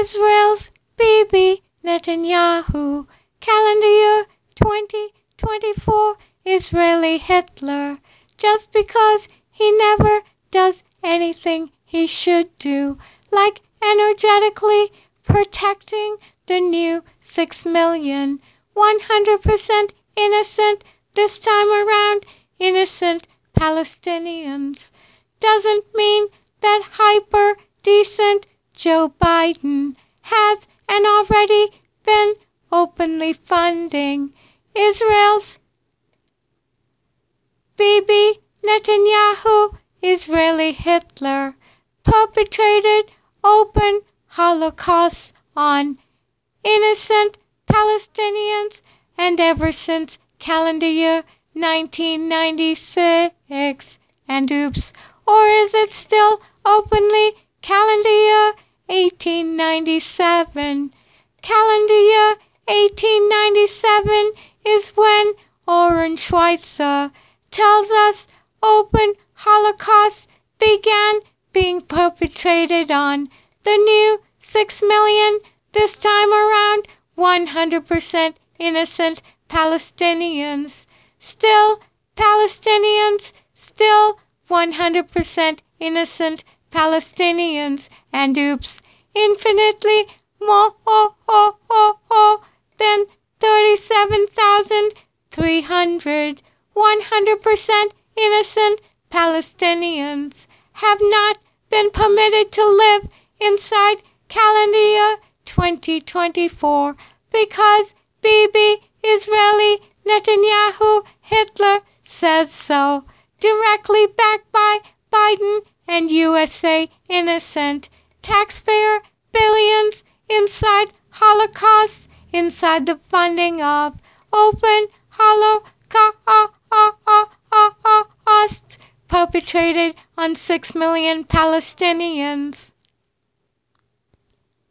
Israel's Bibi Netanyahu, calendar year 2024, Israeli Hitler, just because he never does anything he should do, like energetically protecting the new 6 million, 100% innocent, this time around, innocent Palestinians. Doesn't mean that hyper-decent Joe Biden has and already been openly funding Israel's Bibi Netanyahu, Israeli Hitler, perpetrated open holocausts on innocent Palestinians, and ever since calendar year 1996, and oops, or is it still openly calendar year 1897? Calendar year 1897 is when Oren Schweitzer tells us open holocausts began being perpetrated on the new 6 million, this time around 100% innocent Palestinians. Still Palestinians, still 100% innocent Palestinians, and oops, infinitely more than 37,300 100% innocent Palestinians have not been permitted to live inside calendar year 2024 because Bibi Israeli Netanyahu Hitler says so, directly backed by Biden and USA Innocent taxpayer billions inside Holocaust, inside the funding of open Holocaust perpetrated on 6 million Palestinians.